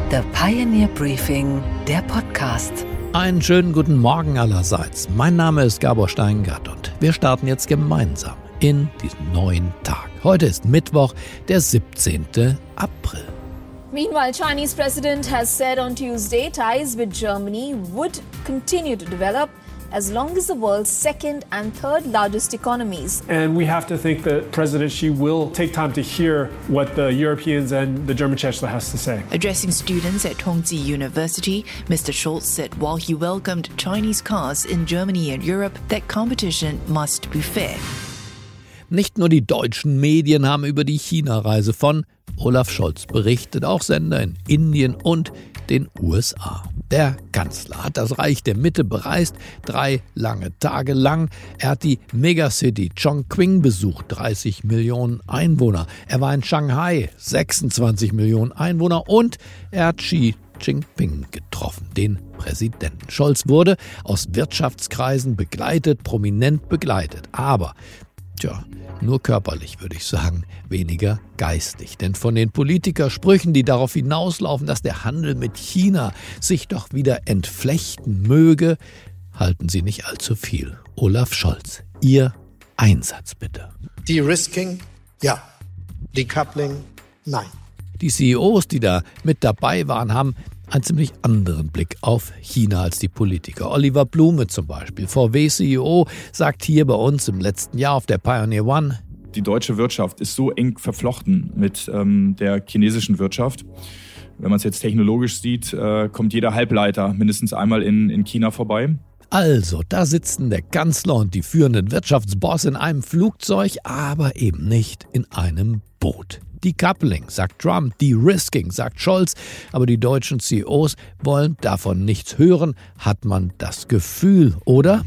The Pioneer Briefing, der Podcast. Einen schönen guten Morgen allerseits. Mein Name ist Gabor Steingart und wir starten jetzt gemeinsam in diesen neuen Tag. Heute ist Mittwoch, der 17. April. Meanwhile, Chinese president has said on Tuesday ties with Germany would continue to develop as long as the world's second and third largest economies. And we have to think that President Xi will take time to hear what the Europeans and the German Chancellor has to say. Addressing students at Tongji University, Mr. Scholz said while he welcomed Chinese cars in Germany and Europe, that competition must be fair. Nicht nur die deutschen Medien haben über die China-Reise von Olaf Scholz berichtet, auch Sender in Indien und den USA. Der Kanzler hat das Reich der Mitte bereist, 3 lange Tage lang. Er hat die Megacity Chongqing besucht, 30 Millionen Einwohner. Er war in Shanghai, 26 Millionen Einwohner. Und er hat Xi Jinping getroffen, den Präsidenten. Scholz wurde aus Wirtschaftskreisen begleitet, prominent begleitet. Aber nur körperlich, würde ich sagen, weniger geistig. Denn von den Politikersprüchen, die darauf hinauslaufen, dass der Handel mit China sich doch wieder entflechten möge, halten sie nicht allzu viel. Olaf Scholz, Ihr Einsatz bitte. De-risking, ja. Decoupling, nein. Die CEOs, die da mit dabei waren, haben einen ziemlich anderen Blick auf China als die Politiker. Oliver Blume zum Beispiel, VW-CEO, sagt hier bei uns im letzten Jahr auf der Pioneer One: Die deutsche Wirtschaft ist so eng verflochten mit der chinesischen Wirtschaft. Wenn man es jetzt technologisch sieht, kommt jeder Halbleiter mindestens einmal in China vorbei. Also, da sitzen der Kanzler und die führenden Wirtschaftsboss in einem Flugzeug, aber eben nicht in einem Boot. Decoupling, sagt Trump, De-risking, sagt Scholz, aber die deutschen CEOs wollen davon nichts hören, hat man das Gefühl, oder?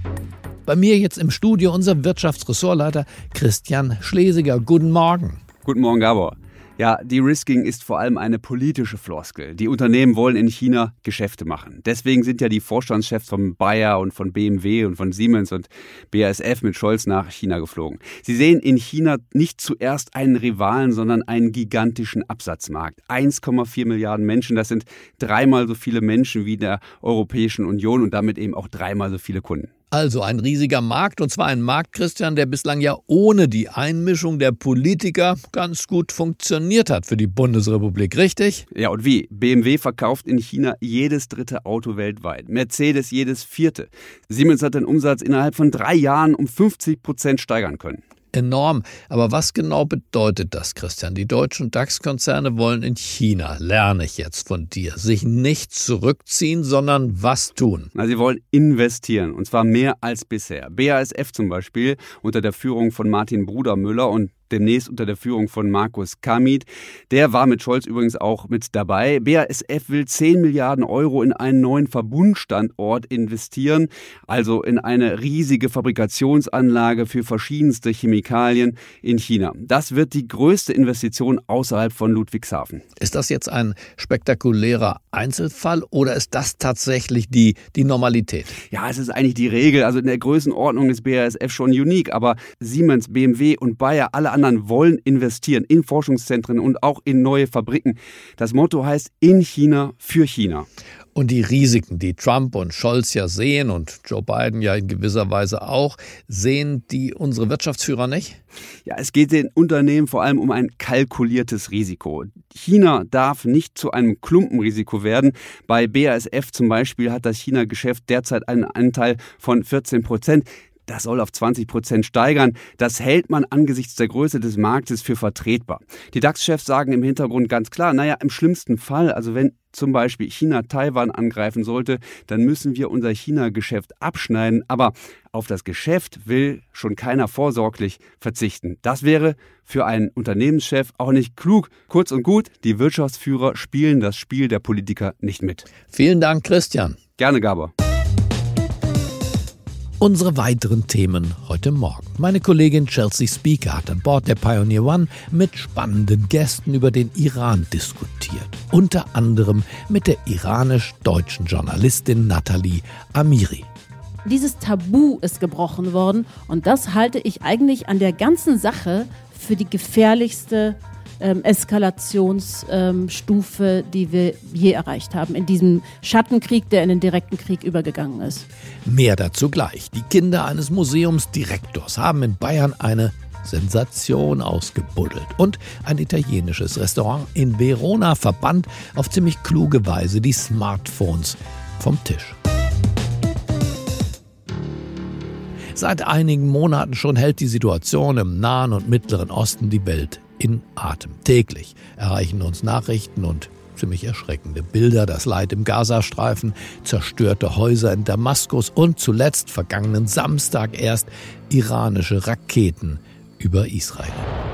Bei mir jetzt im Studio unser Wirtschaftsressortleiter Christian Schlesiger. Guten Morgen. Guten Morgen, Gabor. Ja, De-risking ist vor allem eine politische Floskel. Die Unternehmen wollen in China Geschäfte machen. Deswegen sind ja die Vorstandschefs von Bayer und von BMW und von Siemens und BASF mit Scholz nach China geflogen. Sie sehen in China nicht zuerst einen Rivalen, sondern einen gigantischen Absatzmarkt. 1,4 Milliarden Menschen, das sind 3-mal so viele Menschen wie in der Europäischen Union und damit eben auch 3-mal so viele Kunden. Also ein riesiger Markt, und zwar ein Markt, Christian, der bislang ja ohne die Einmischung der Politiker ganz gut funktioniert hat für die Bundesrepublik, richtig? Ja, und wie? BMW verkauft in China jedes 3. Auto weltweit, Mercedes jedes 4. Siemens hat den Umsatz innerhalb von 3 Jahren um 50% steigern können. Enorm. Aber was genau bedeutet das, Christian? Die deutschen DAX-Konzerne wollen in China, lerne ich jetzt von dir, sich nicht zurückziehen, sondern was tun? Sie wollen investieren, und zwar mehr als bisher. BASF zum Beispiel unter der Führung von Martin Brudermüller und demnächst unter der Führung von Markus Kamit. Der war mit Scholz übrigens auch mit dabei. BASF will 10 Milliarden Euro in einen neuen Verbundstandort investieren, also in eine riesige Fabrikationsanlage für verschiedenste Chemikalien in China. Das wird die größte Investition außerhalb von Ludwigshafen. Ist das jetzt ein spektakulärer Einzelfall oder ist das tatsächlich die Normalität? Ja, es ist eigentlich die Regel. Also in der Größenordnung ist BASF schon unique, aber Siemens, BMW und Bayer, alle anderen wollen investieren in Forschungszentren und auch in neue Fabriken. Das Motto heißt in China für China. Und die Risiken, die Trump und Scholz ja sehen und Joe Biden ja in gewisser Weise auch, sehen die unsere Wirtschaftsführer nicht? Ja, es geht den Unternehmen vor allem um ein kalkuliertes Risiko. China darf nicht zu einem Klumpenrisiko werden. Bei BASF zum Beispiel hat das China-Geschäft derzeit einen Anteil von 14%. Das soll auf 20% steigern. Das hält man angesichts der Größe des Marktes für vertretbar. Die DAX-Chefs sagen im Hintergrund ganz klar, im schlimmsten Fall, also wenn zum Beispiel China Taiwan angreifen sollte, dann müssen wir unser China-Geschäft abschneiden. Aber auf das Geschäft will schon keiner vorsorglich verzichten. Das wäre für einen Unternehmenschef auch nicht klug. Kurz und gut, die Wirtschaftsführer spielen das Spiel der Politiker nicht mit. Vielen Dank, Christian. Gerne, Gabor. Unsere weiteren Themen heute Morgen. Meine Kollegin Chelsea Speaker hat an Bord der Pioneer One mit spannenden Gästen über den Iran diskutiert. Unter anderem mit der iranisch-deutschen Journalistin Nathalie Amiri. Dieses Tabu ist gebrochen worden und das halte ich eigentlich an der ganzen Sache für die gefährlichste Eskalationsstufe, die wir je erreicht haben. In diesem Schattenkrieg, der in den direkten Krieg übergegangen ist. Mehr dazu gleich. Die Kinder eines Museumsdirektors haben in Bayern eine Sensation ausgebuddelt. Und ein italienisches Restaurant in Verona verbannt auf ziemlich kluge Weise die Smartphones vom Tisch. Seit einigen Monaten schon hält die Situation im Nahen und Mittleren Osten die Welt in Atem. Täglich erreichen uns Nachrichten und ziemlich erschreckende Bilder, das Leid im Gazastreifen, zerstörte Häuser in Damaskus und zuletzt vergangenen Samstag erst iranische Raketen über Israel.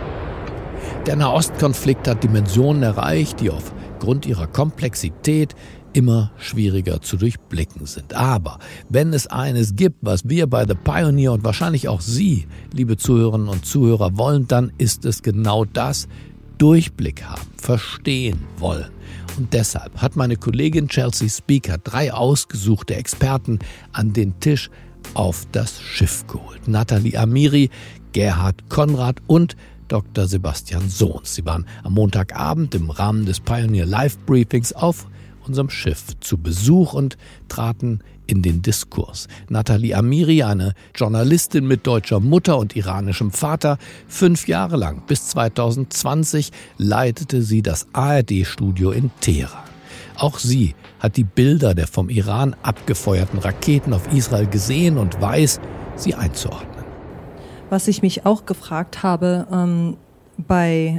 Der Nahostkonflikt hat Dimensionen erreicht, die aufgrund ihrer Komplexität immer schwieriger zu durchblicken sind. Aber wenn es eines gibt, was wir bei The Pioneer und wahrscheinlich auch Sie, liebe Zuhörerinnen und Zuhörer, wollen, dann ist es genau das: Durchblick haben, verstehen wollen. Und deshalb hat meine Kollegin Chelsea Speaker 3 ausgesuchte Experten an den Tisch auf das Schiff geholt. Nathalie Amiri, Gerhard Konrad und Dr. Sebastian Sohns. Sie waren am Montagabend im Rahmen des Pioneer Live Briefings auf unserem Schiff zu Besuch und traten in den Diskurs. Nathalie Amiri, eine Journalistin mit deutscher Mutter und iranischem Vater, 5 Jahre lang, bis 2020, leitete sie das ARD-Studio in Teheran. Auch sie hat die Bilder der vom Iran abgefeuerten Raketen auf Israel gesehen und weiß, sie einzuordnen. Was ich mich auch gefragt habe, bei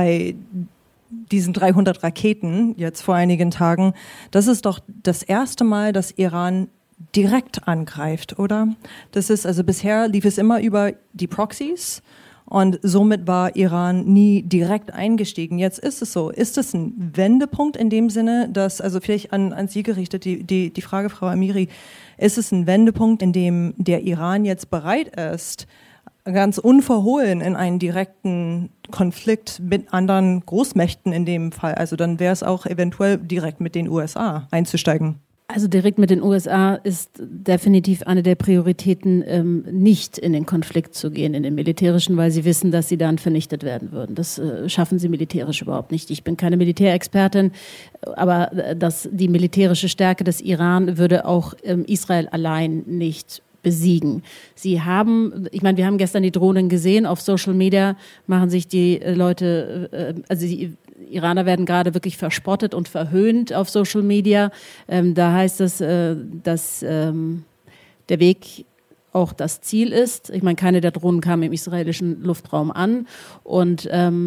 diesen 300 Raketen jetzt vor einigen Tagen, das ist doch das erste Mal, dass Iran direkt angreift, oder? Das ist, also bisher lief es immer über die Proxys und somit war Iran nie direkt eingestiegen. Jetzt ist es so. Ist es ein Wendepunkt in dem Sinne, dass, also vielleicht an Sie gerichtet, die Frage, Frau Amiri, ist es ein Wendepunkt, in dem der Iran jetzt bereit ist, ganz unverhohlen in einen direkten Konflikt mit anderen Großmächten in dem Fall? Also dann wäre es auch eventuell direkt mit den USA einzusteigen. Also direkt mit den USA ist definitiv eine der Prioritäten, nicht in den Konflikt zu gehen, in den militärischen, weil sie wissen, dass sie dann vernichtet werden würden. Das schaffen sie militärisch überhaupt nicht. Ich bin keine Militärexpertin, aber die militärische Stärke des Iran würde auch Israel allein nicht besiegen. Wir haben gestern die Drohnen gesehen, auf Social Media machen sich die Leute, die Iraner werden gerade wirklich verspottet und verhöhnt auf Social Media. Da heißt es, dass der Weg auch das Ziel ist. Ich meine, keine der Drohnen kam im israelischen Luftraum an und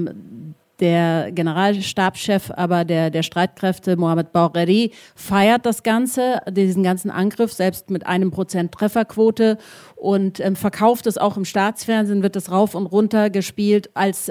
der Generalstabschef aber der Streitkräfte, Mohammad Bagheri, feiert das Ganze, diesen ganzen Angriff, selbst mit 1% Trefferquote und verkauft es auch im Staatsfernsehen, wird es rauf und runter gespielt als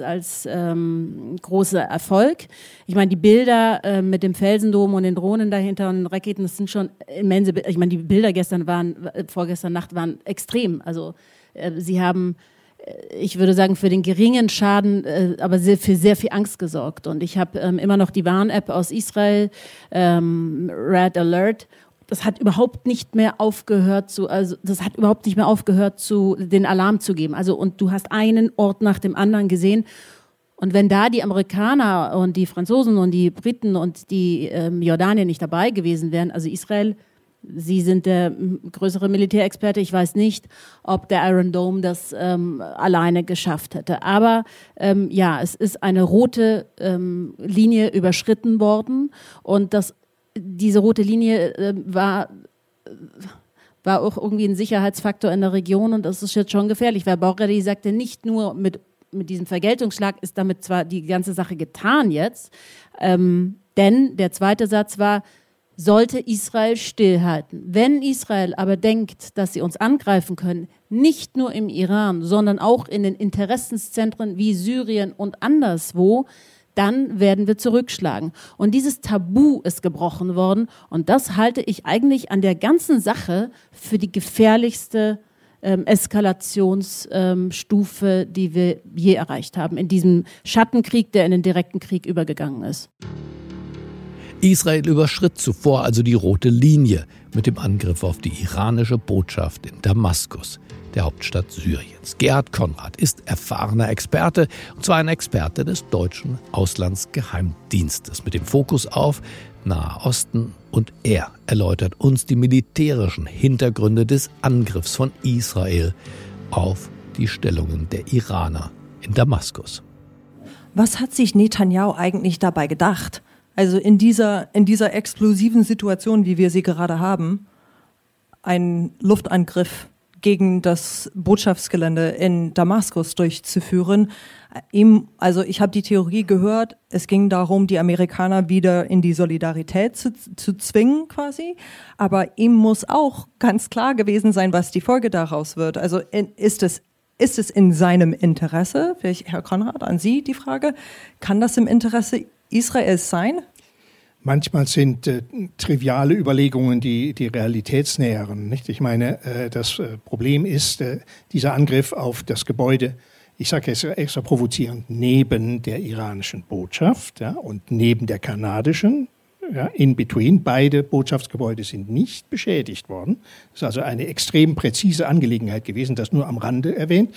großer Erfolg. Ich meine, die Bilder mit dem Felsendom und den Drohnen dahinter und den Raketen, das sind schon immense Bilder. Ich meine, die Bilder vorgestern Nacht waren extrem. Also sie haben, ich würde sagen, für den geringen Schaden, aber für sehr viel Angst gesorgt. Und ich habe immer noch die Warn-App aus Israel, Red Alert. Das hat überhaupt nicht mehr aufgehört den Alarm zu geben. Also, und du hast einen Ort nach dem anderen gesehen. Und wenn da die Amerikaner und die Franzosen und die Briten und die Jordanier nicht dabei gewesen wären, also Israel, Sie sind der größere Militärexperte. Ich weiß nicht, ob der Iron Dome das alleine geschafft hätte. Aber es ist eine rote Linie überschritten worden. Und diese rote Linie war auch irgendwie ein Sicherheitsfaktor in der Region. Und das ist jetzt schon gefährlich, weil Bagheri sagte, nicht nur mit diesem Vergeltungsschlag ist damit zwar die ganze Sache getan jetzt, denn der zweite Satz war, sollte Israel stillhalten. Wenn Israel aber denkt, dass sie uns angreifen können, nicht nur im Iran, sondern auch in den Interessenszentren wie Syrien und anderswo, dann werden wir zurückschlagen. Und dieses Tabu ist gebrochen worden und das halte ich eigentlich an der ganzen Sache für die gefährlichste Eskalationsstufe, die wir je erreicht haben, in diesem Schattenkrieg, der in den direkten Krieg übergegangen ist. Israel überschritt zuvor also die rote Linie mit dem Angriff auf die iranische Botschaft in Damaskus. der Hauptstadt Syriens. Gerhard Konrad ist erfahrener Experte, und zwar ein Experte des deutschen Auslandsgeheimdienstes mit dem Fokus auf Nahe Osten, und er erläutert uns die militärischen Hintergründe des Angriffs von Israel auf die Stellungen der Iraner in Damaskus. Was hat sich Netanyahu eigentlich dabei gedacht? Also in dieser explosiven Situation, wie wir sie gerade haben, einen Luftangriff gegen das Botschaftsgelände in Damaskus durchzuführen. Ich habe die Theorie gehört, es ging darum, die Amerikaner wieder in die Solidarität zu zwingen quasi. Aber ihm muss auch ganz klar gewesen sein, was die Folge daraus wird. Also ist es in seinem Interesse? Vielleicht, Herr Konrad, an Sie die Frage. Kann das im Interesse Israels sein? Manchmal sind triviale Überlegungen die realitätsnäheren. Nicht? Ich meine, das Problem ist, dieser Angriff auf das Gebäude, ich sage jetzt extra provozierend, neben der iranischen Botschaft, ja, und neben der kanadischen, ja, in between. Beide Botschaftsgebäude sind nicht beschädigt worden. Das ist also eine extrem präzise Angelegenheit gewesen, das nur am Rande erwähnt.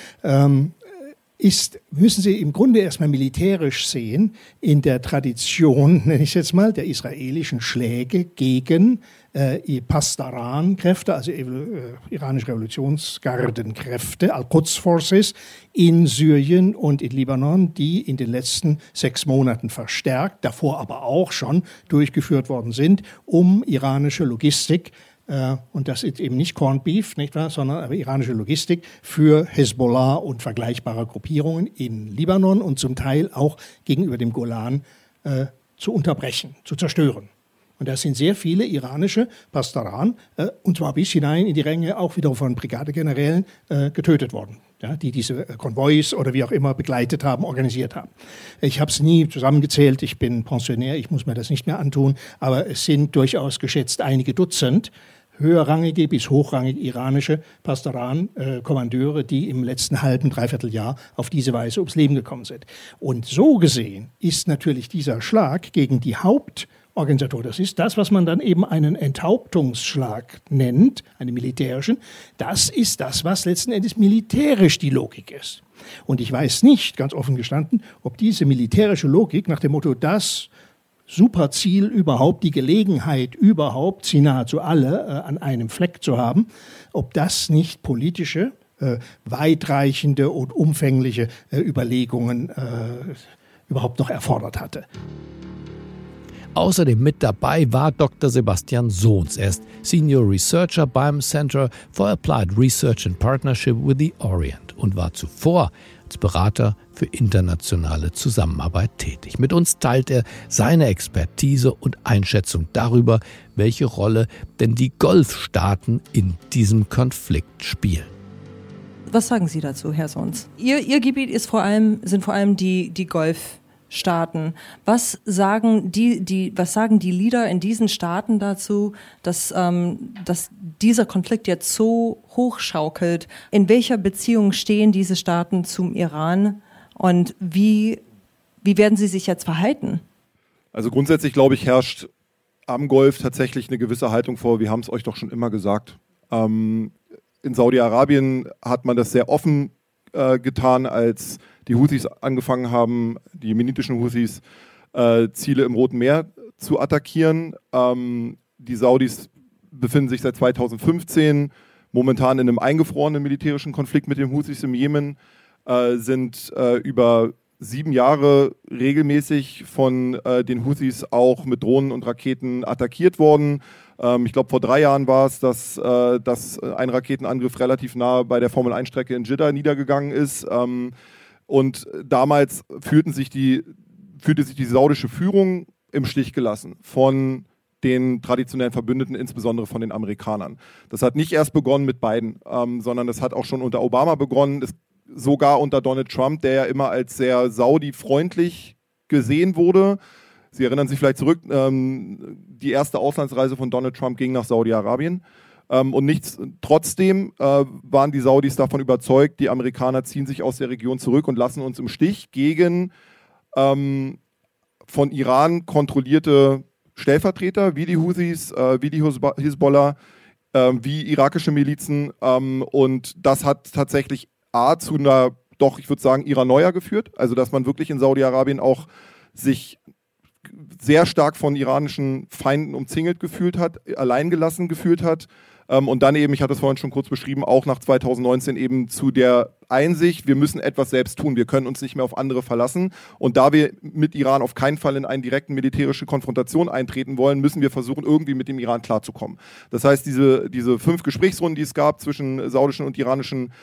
Müssen Sie im Grunde erstmal militärisch sehen, in der Tradition, nenne ich es jetzt mal, der israelischen Schläge gegen Pasdaran-Kräfte, also iranische Revolutionsgardenkräfte, Al-Quds Forces in Syrien und in Libanon, die in den letzten 6 Monaten verstärkt, davor aber auch schon durchgeführt worden sind, um iranische Logistik, und das ist eben nicht Corned Beef, nicht wahr, sondern aber iranische Logistik für Hezbollah und vergleichbare Gruppierungen in Libanon und zum Teil auch gegenüber dem Golan zu unterbrechen, zu zerstören. Und da sind sehr viele iranische Pasdaran, und zwar bis hinein in die Ränge auch wieder von Brigadegenerälen getötet worden, ja, die diese Konvois oder wie auch immer begleitet haben, organisiert haben. Ich habe es nie zusammengezählt, ich bin Pensionär, ich muss mir das nicht mehr antun, aber es sind durchaus geschätzt einige Dutzend höherrangige bis hochrangige iranische Pasdaran-Kommandeure, die im letzten halben, dreiviertel Jahr auf diese Weise ums Leben gekommen sind. Und so gesehen ist natürlich dieser Schlag gegen die Hauptorganisatoren, das ist das, was man dann eben einen Enthauptungsschlag nennt, einen militärischen, das ist das, was letzten Endes militärisch die Logik ist. Und ich weiß nicht, ganz offen gestanden, ob diese militärische Logik nach dem Motto, das Superziel überhaupt, die Gelegenheit überhaupt, sie nahezu alle an einem Fleck zu haben, ob das nicht politische, weitreichende und umfängliche Überlegungen überhaupt noch erfordert hatte. Außerdem mit dabei war Dr. Sebastian Sohns. Er ist Senior Researcher beim Center for Applied Research in Partnership with the Orient und war zuvor als Berater für internationale Zusammenarbeit tätig. Mit uns teilt er seine Expertise und Einschätzung darüber, welche Rolle denn die Golfstaaten in diesem Konflikt spielen. Was sagen Sie dazu, Herr Sohns? Ihr Gebiet sind vor allem die Golfstaaten. Was sagen die Leader in diesen Staaten dazu, dass dieser Konflikt jetzt so hochschaukelt? In welcher Beziehung stehen diese Staaten zum Iran und wie werden sie sich jetzt verhalten? Also grundsätzlich, glaube ich, herrscht am Golf tatsächlich eine gewisse Haltung vor. Wir haben es euch doch schon immer gesagt. In Saudi-Arabien hat man das sehr offen getan, als die Houthis angefangen haben, die jemenitischen Houthis, Ziele im Roten Meer zu attackieren. Die Saudis befinden sich seit 2015 momentan in einem eingefrorenen militärischen Konflikt mit den Houthis im Jemen, sind über 7 Jahre regelmäßig von den Houthis auch mit Drohnen und Raketen attackiert worden. Ich glaube, vor 3 Jahren war es, dass ein Raketenangriff relativ nah bei der Formel-1-Strecke in Jeddah niedergegangen ist. Und damals fühlte sich die saudische Führung im Stich gelassen von den traditionellen Verbündeten, insbesondere von den Amerikanern. Das hat nicht erst begonnen mit Biden, sondern das hat auch schon unter Obama begonnen, sogar unter Donald Trump, der ja immer als sehr Saudi-freundlich gesehen wurde. Sie erinnern sich vielleicht zurück, die erste Auslandsreise von Donald Trump ging nach Saudi-Arabien. Trotzdem waren die Saudis davon überzeugt, die Amerikaner ziehen sich aus der Region zurück und lassen uns im Stich gegen von Iran kontrollierte Stellvertreter wie die Houthis, wie die Hisbollah wie irakische Milizen. Und das hat tatsächlich zu einer, doch ich würde sagen, Iranoia geführt. Also dass man wirklich in Saudi-Arabien auch sich sehr stark von iranischen Feinden umzingelt gefühlt hat, alleingelassen gefühlt hat. Und dann eben, ich hatte es vorhin schon kurz beschrieben, auch nach 2019 eben zu der Einsicht, wir müssen etwas selbst tun, wir können uns nicht mehr auf andere verlassen. Und da wir mit Iran auf keinen Fall in eine direkte militärische Konfrontation eintreten wollen, müssen wir versuchen, irgendwie mit dem Iran klarzukommen. Das heißt, diese 5 Gesprächsrunden, die es gab zwischen saudischen und iranischen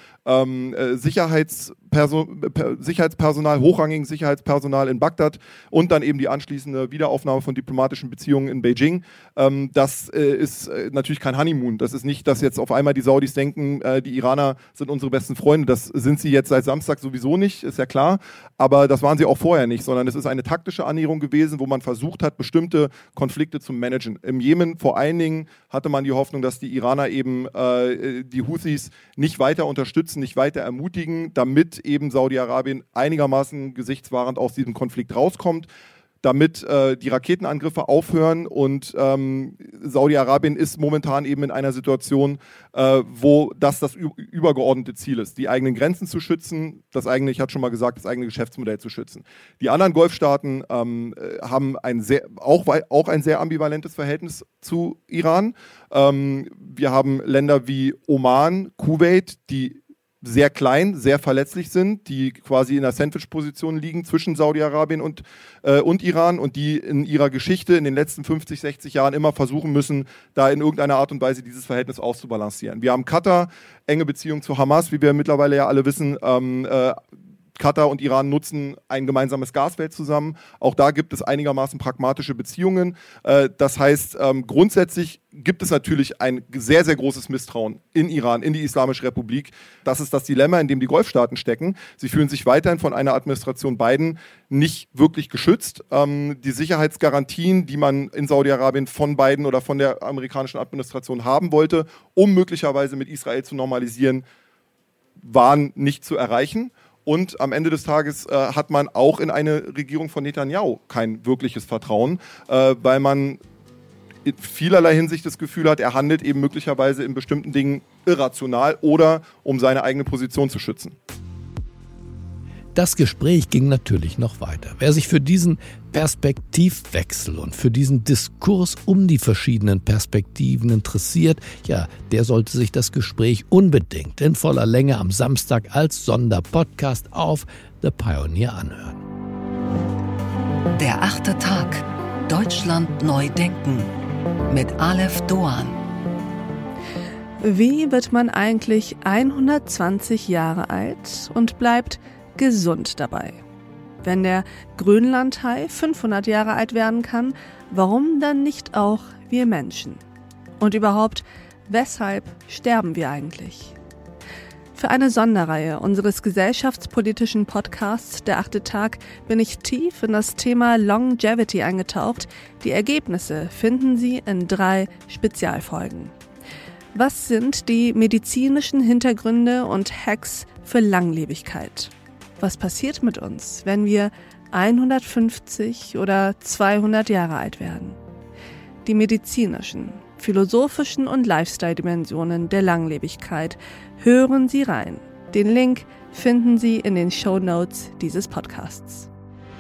Sicherheitspersonal, hochrangigen Sicherheitspersonal in Bagdad und dann eben die anschließende Wiederaufnahme von diplomatischen Beziehungen in Beijing, das ist natürlich kein Honeymoon. Das ist nicht, dass jetzt auf einmal die Saudis denken, die Iraner sind unsere besten Freunde. Das sind sie jetzt seit Samstag sowieso nicht, ist ja klar. Aber das waren sie auch vorher nicht, sondern es ist eine taktische Annäherung gewesen, wo man versucht hat, bestimmte Konflikte zu managen. Im Jemen vor allen Dingen hatte man die Hoffnung, dass die Iraner eben die Houthis nicht weiter unterstützen, nicht weiter ermutigen, damit eben Saudi-Arabien einigermaßen gesichtswahrend aus diesem Konflikt rauskommt, damit die Raketenangriffe aufhören und Saudi-Arabien ist momentan eben in einer Situation, wo das übergeordnete Ziel ist, die eigenen Grenzen zu schützen, ich hatte schon mal gesagt, das eigene Geschäftsmodell zu schützen. Die anderen Golfstaaten haben auch ein sehr ambivalentes Verhältnis zu Iran. Wir haben Länder wie Oman, Kuwait, die sehr klein, sehr verletzlich sind, die quasi in der Sandwich-Position liegen zwischen Saudi-Arabien und Iran und die in ihrer Geschichte in den letzten 50, 60 Jahren immer versuchen müssen, da in irgendeiner Art und Weise dieses Verhältnis auszubalancieren. Wir haben Katar, enge Beziehung zu Hamas, wie wir mittlerweile ja alle wissen. Katar und Iran nutzen ein gemeinsames Gasfeld zusammen. Auch da gibt es einigermaßen pragmatische Beziehungen. Das heißt, grundsätzlich gibt es natürlich ein sehr, sehr großes Misstrauen in Iran, in die Islamische Republik. Das ist das Dilemma, in dem die Golfstaaten stecken. Sie fühlen sich weiterhin von einer Administration Biden nicht wirklich geschützt. Die Sicherheitsgarantien, die man in Saudi-Arabien von Biden oder von der amerikanischen Administration haben wollte, um möglicherweise mit Israel zu normalisieren, waren nicht zu erreichen. Und am Ende des Tages hat man auch in eine Regierung von Netanyahu kein wirkliches Vertrauen, weil man in vielerlei Hinsicht das Gefühl hat, er handelt eben möglicherweise in bestimmten Dingen irrational oder um seine eigene Position zu schützen. Das Gespräch ging natürlich noch weiter. Wer sich für diesen Perspektivwechsel und für diesen Diskurs um die verschiedenen Perspektiven interessiert, ja, der sollte sich das Gespräch unbedingt in voller Länge am Samstag als Sonderpodcast auf The Pioneer anhören. Der 8. Tag. Deutschland neu denken. Mit Aleph Doan. Wie wird man eigentlich 120 Jahre alt und bleibt gesund dabei? Wenn der Grönlandhai 500 Jahre alt werden kann, warum dann nicht auch wir Menschen? Und überhaupt, weshalb sterben wir eigentlich? Für eine Sonderreihe unseres gesellschaftspolitischen Podcasts Der 8. Tag bin ich tief in das Thema Longevity eingetaucht. Die Ergebnisse finden Sie in 3 Spezialfolgen. Was sind die medizinischen Hintergründe und Hacks für Langlebigkeit? Was passiert mit uns, wenn wir 150 oder 200 Jahre alt werden? Die medizinischen, philosophischen und Lifestyle-Dimensionen der Langlebigkeit. Hören Sie rein. Den Link finden Sie in den Shownotes dieses Podcasts.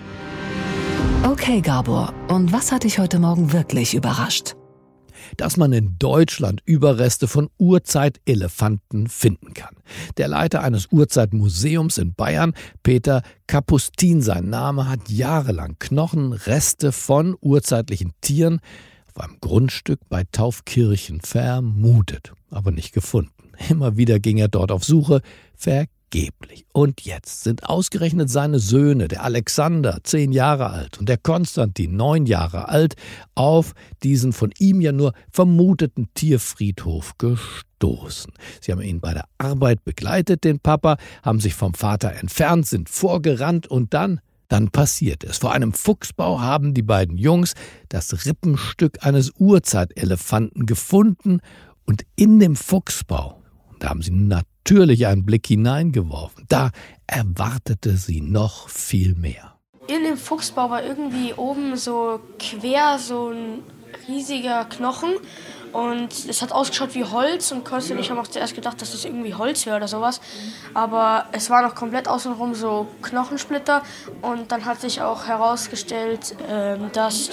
Okay, Gabor, und was hat dich heute Morgen wirklich überrascht? Dass man in Deutschland Überreste von Urzeitelefanten finden kann. Der Leiter eines Urzeitmuseums in Bayern, Peter Kapustin, sein Name, hat jahrelang Knochenreste von urzeitlichen Tieren auf einem Grundstück bei Taufkirchen vermutet, aber nicht gefunden. Immer wieder ging er dort auf Suche, vergeblich. Und jetzt sind ausgerechnet seine Söhne, der Alexander, 10 Jahre alt, und der Konstantin, 9 Jahre alt, auf diesen von ihm ja nur vermuteten Tierfriedhof gestoßen. Sie haben ihn bei der Arbeit begleitet, den Papa, haben sich vom Vater entfernt, sind vorgerannt und dann passiert es. Vor einem Fuchsbau haben die beiden Jungs das Rippenstück eines Urzeitelefanten gefunden und in dem Fuchsbau, da haben sie natürlich einen Blick hineingeworfen, da erwartete sie noch viel mehr. In dem Fuchsbau war irgendwie oben so quer so ein riesiger Knochen Und es hat ausgeschaut wie Holz und Konsti und ich haben auch zuerst gedacht, dass das irgendwie Holz wäre oder sowas. Aber es war noch komplett außenrum so Knochensplitter und dann hat sich auch herausgestellt, dass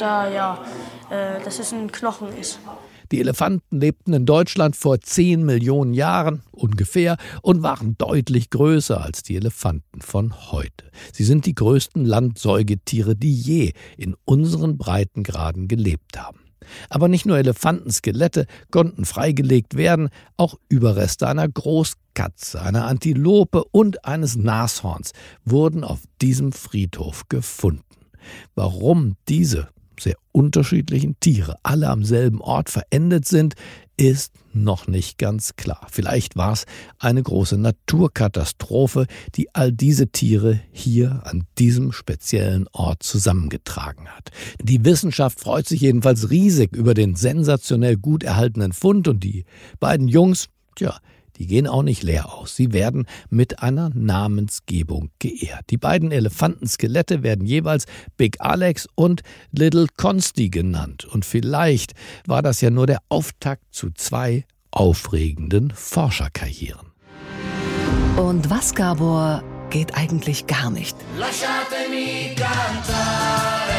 es ein Knochen ist. Die Elefanten lebten in Deutschland vor 10 Millionen Jahren ungefähr und waren deutlich größer als die Elefanten von heute. Sie sind die größten Landsäugetiere, die je in unseren Breitengraden gelebt haben. Aber nicht nur Elefantenskelette konnten freigelegt werden, auch Überreste einer Großkatze, einer Antilope und eines Nashorns wurden auf diesem Friedhof gefunden. Warum diese sehr unterschiedlichen Tiere alle am selben Ort verendet sind, ist noch nicht ganz klar. Vielleicht war es eine große Naturkatastrophe, die all diese Tiere hier an diesem speziellen Ort zusammengetragen hat. Die Wissenschaft freut sich jedenfalls riesig über den sensationell gut erhaltenen Fund und die beiden Jungs, die gehen auch nicht leer aus. Sie werden mit einer Namensgebung geehrt. Die beiden Elefantenskelette werden jeweils Big Alex und Little Konsti genannt. Und vielleicht war das ja nur der Auftakt zu 2 aufregenden Forscherkarrieren. Und was, Gabor, geht eigentlich gar nicht? Lasciatemi cantare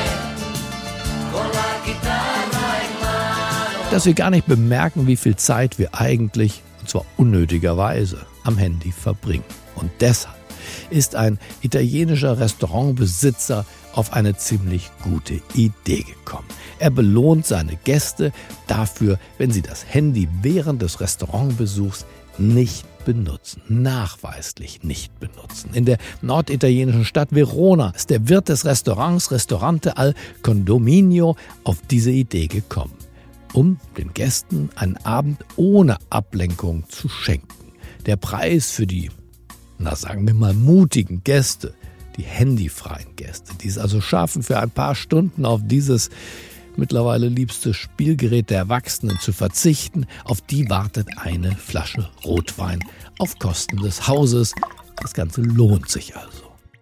con la chitarra in mano. Dass wir gar nicht bemerken, wie viel Zeit wir eigentlich, und zwar unnötigerweise, am Handy verbringen. Und deshalb ist ein italienischer Restaurantbesitzer auf eine ziemlich gute Idee gekommen. Er belohnt seine Gäste dafür, wenn sie das Handy während des Restaurantbesuchs nicht benutzen, nachweislich nicht benutzen. In der norditalienischen Stadt Verona ist der Wirt des Restaurants Ristorante al Condominio auf diese Idee gekommen, um den Gästen einen Abend ohne Ablenkung zu schenken. Der Preis für die, sagen wir mal, mutigen Gäste, die handyfreien Gäste, die es also schaffen, für ein paar Stunden auf dieses mittlerweile liebste Spielgerät der Erwachsenen zu verzichten, auf die wartet eine Flasche Rotwein auf Kosten des Hauses. Das Ganze lohnt sich also.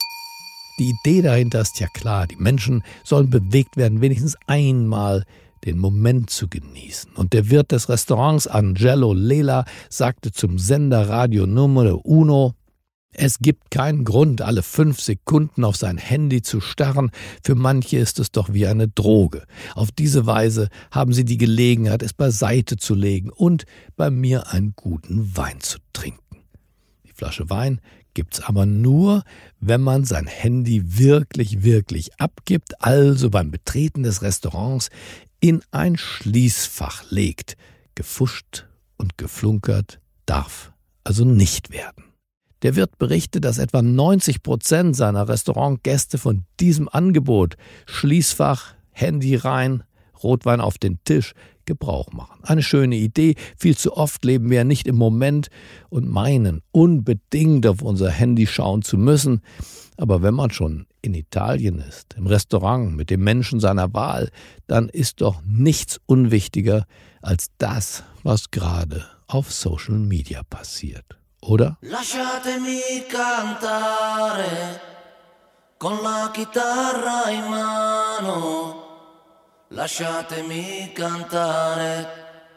Die Idee dahinter ist ja klar, die Menschen sollen bewegt werden, wenigstens einmal den Moment zu genießen. Und der Wirt des Restaurants, Angelo Lela, sagte zum Sender Radio Numero Uno: Es gibt keinen Grund, alle 5 Sekunden auf sein Handy zu starren. Für manche ist es doch wie eine Droge. Auf diese Weise haben sie die Gelegenheit, es beiseite zu legen und bei mir einen guten Wein zu trinken. Die Flasche Wein gibt's aber nur, wenn man sein Handy wirklich, wirklich abgibt, also beim Betreten des Restaurants in ein Schließfach legt. Gefuscht und geflunkert darf also nicht werden. Der Wirt berichtet, dass etwa 90% seiner Restaurantgäste von diesem Angebot, Schließfach, Handy rein, Rotwein auf den Tisch, Gebrauch machen. Eine schöne Idee. Viel zu oft leben wir ja nicht im Moment und meinen, unbedingt auf unser Handy schauen zu müssen. Aber wenn man schon in Italien ist, im Restaurant mit dem Menschen seiner Wahl, dann ist doch nichts unwichtiger als das, was gerade auf Social Media passiert. Oder? Lasciatemi cantare con la chitarra in mano. Lasciatemi cantare,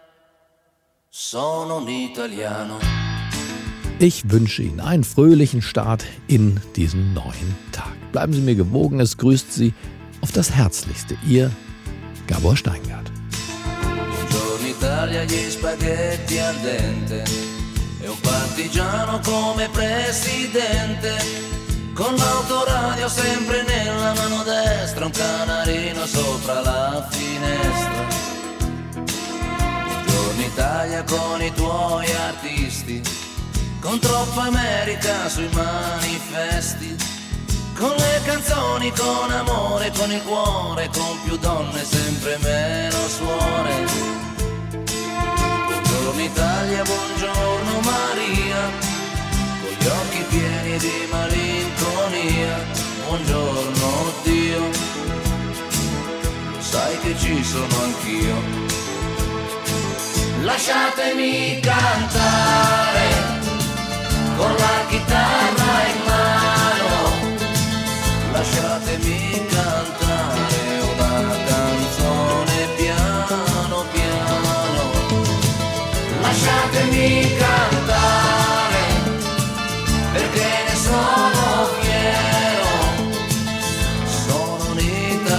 sono un italiano. Ich wünsche Ihnen einen fröhlichen Start in diesen neuen Tag. Bleiben Sie mir gewogen, es grüßt Sie auf das Herzlichste. Ihr Gabor Steingart. Buongiorno Italia, gli spaghetti al dente. E un partigiano come presidente, con l'autoradio sempre nella mano destra, un canarino sopra la finestra. Buongiorno Italia con i tuoi artisti, con troppa America sui manifesti, con le canzoni, con amore, con il cuore, con più donne, sempre meno suore. Buongiorno Italia, buongiorno Maria, con gli occhi pieni di malinconia. Buongiorno Dio, lo sai che ci sono anch'io. Lasciatemi cantare con la chitarra in mano. Lasciatemi cantare una canzone piano piano. lasciatemi cantare, perché ne sono fiero, sono un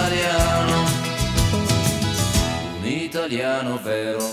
italiano vero.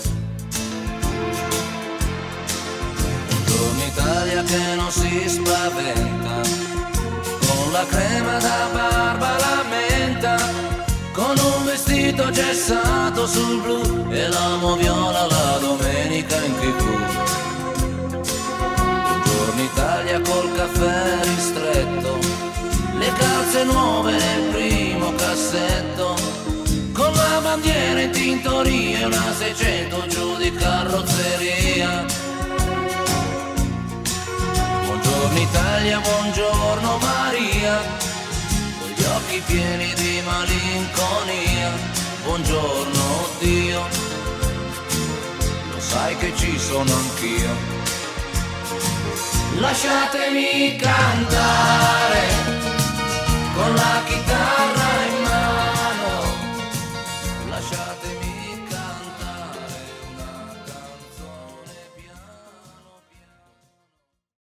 Buongiorno Italia che non si spaventa, con la crema da barba la menta, con un vestito gessato sul blu e la moviola la domenica in TV. Buongiorno Italia col caffè ristretto, le calze nuove nel primo cassetto, con la bandiera in tintoria e una 600 giù di carrozzeria. Buongiorno Italia, buongiorno Maria, con gli occhi pieni di malinconia. Buongiorno Dio, lo sai che ci sono anch'io. Lasciatemi cantare con la chitarra in mano, lasciatemi